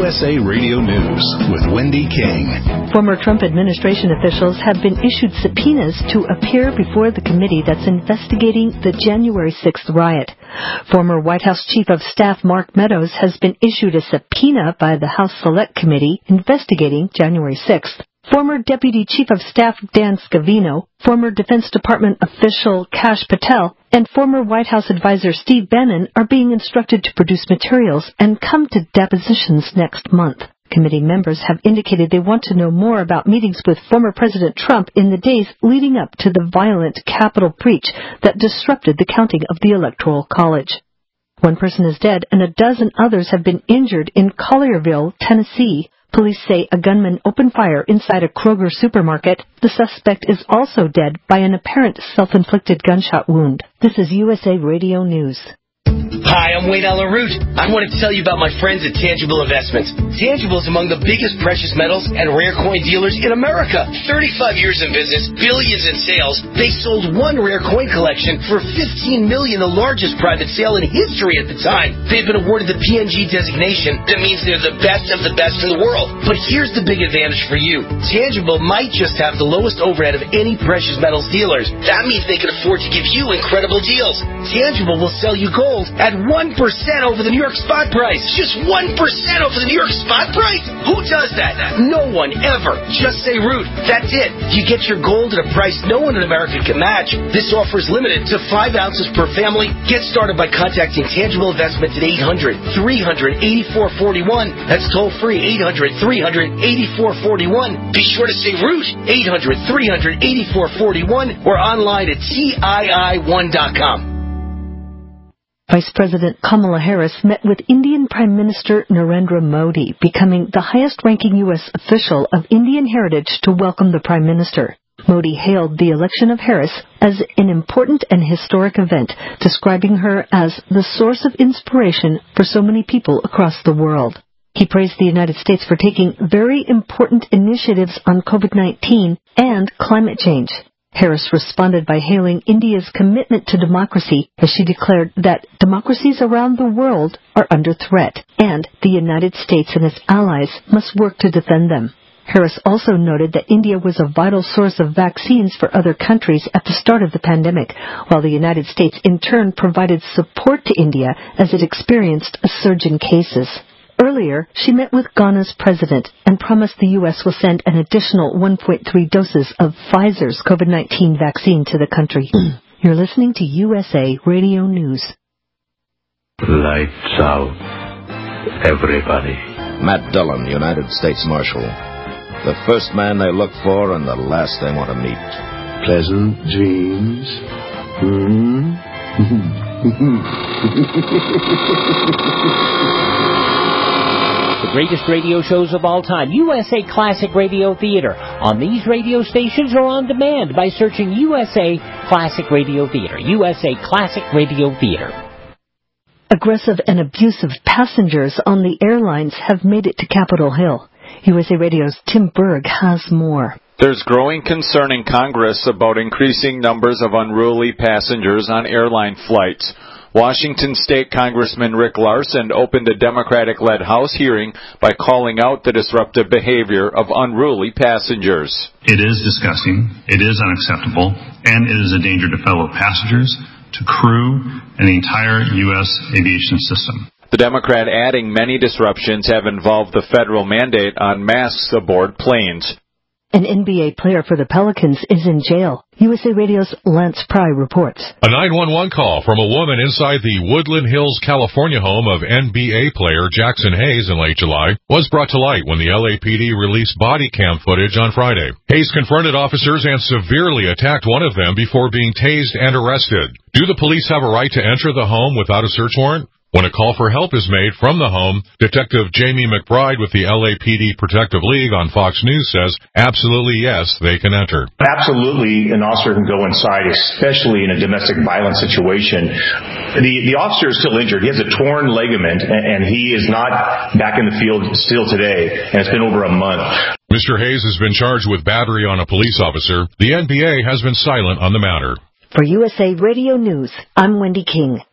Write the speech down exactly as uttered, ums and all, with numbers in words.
S A Radio News with Wendy King. Former Trump administration officials have been issued subpoenas to appear before the committee that's investigating the January sixth riot. Former White House Chief of Staff Mark Meadows has been issued a subpoena by the House Select Committee investigating January sixth. Former Deputy Chief of Staff Dan Scavino, former Defense Department official Kash Patel, and former White House advisor Steve Bannon are being instructed to produce materials and come to depositions next month. Committee members have indicated they want to know more about meetings with former President Trump in the days leading up to the violent Capitol breach that disrupted the counting of the Electoral College. One person is dead and a dozen others have been injured in Collierville, Tennessee. Police say a gunman opened fire inside a Kroger supermarket. The suspect is also dead by an apparent self-inflicted gunshot wound. This is U S A Radio News. Hi, I'm Wayne Allen Root. I wanted to tell you about my friends at Tangible Investments. Tangible is among the biggest precious metals and rare coin dealers in America. thirty-five years in business, billions in sales. They sold one rare coin collection for fifteen million dollars, the largest private sale in history at the time. They've been awarded the P N G designation. That means they're the best of the best in the world. But here's the big advantage for you. Tangible might just have the lowest overhead of any precious metals dealers. That means they can afford to give you incredible deals. Tangible will sell you gold at one percent over the New York spot price. Just one percent over the New York spot price? Who does that? No one ever. Just say Root. That's it. You get your gold at a price no one in America can match. This offer is limited to five ounces per family. Get started by contacting Tangible Investments at eight hundred, three hundred, eighty-four forty-one. That's toll free, eight hundred, three hundred, eighty-four forty-one. Be sure to say Root, eight hundred, three hundred, eighty-four forty-one, or online at T I I one dot com. Vice President Kamala Harris met with Indian Prime Minister Narendra Modi, becoming the highest-ranking U S official of Indian heritage to welcome the Prime Minister. Modi hailed the election of Harris as an important and historic event, describing her as the source of inspiration for so many people across the world. He praised the United States for taking very important initiatives on COVID nineteen and climate change. Harris responded by hailing India's commitment to democracy as she declared that democracies around the world are under threat and the United States and its allies must work to defend them. Harris also noted that India was a vital source of vaccines for other countries at the start of the pandemic, while the United States in turn provided support to India as it experienced a surge in cases. Earlier, she met with Ghana's president and promised the U S will send an additional one point three doses of Pfizer's COVID nineteen vaccine to the country. You're listening to U S A Radio News. Lights out, everybody. Matt Dillon, United States Marshal. The first man they look for and the last they want to meet. Pleasant dreams. Hmm? The greatest radio shows of all time, U S A Classic Radio Theater, on these radio stations or on demand by searching U S A Classic Radio Theater. U S A Classic Radio Theater. Aggressive and abusive passengers on the airlines have made it to Capitol Hill. U S A Radio's Tim Berg has more. There's growing concern in Congress about increasing numbers of unruly passengers on airline flights. Washington State Congressman Rick Larsen opened a Democratic-led House hearing by calling out the disruptive behavior of unruly passengers. It is disgusting, it is unacceptable, and it is a danger to fellow passengers, to crew, and the entire U S aviation system. The Democrat adding many disruptions have involved the federal mandate on masks aboard planes. An N B A player for the Pelicans is in jail. U S A Radio's Lance Pry reports. A nine one one call from a woman inside the Woodland Hills, California home of N B A player Jackson Hayes in late July was brought to light when the L A P D released body cam footage on Friday. Hayes confronted officers and severely attacked one of them before being tased and arrested. Do the police have a right to enter the home without a search warrant? When a call for help is made from the home, Detective Jamie McBride with the L A P D Protective League on Fox News says, absolutely yes, they can enter. Absolutely, an officer can go inside, especially in a domestic violence situation. The, the officer is still injured. He has a torn ligament, and, and he is not back in the field still today, and it's been over a month. Mister Hayes has been charged with battery on a police officer. The N B A has been silent on the matter. For U S A Radio News, I'm Wendy King.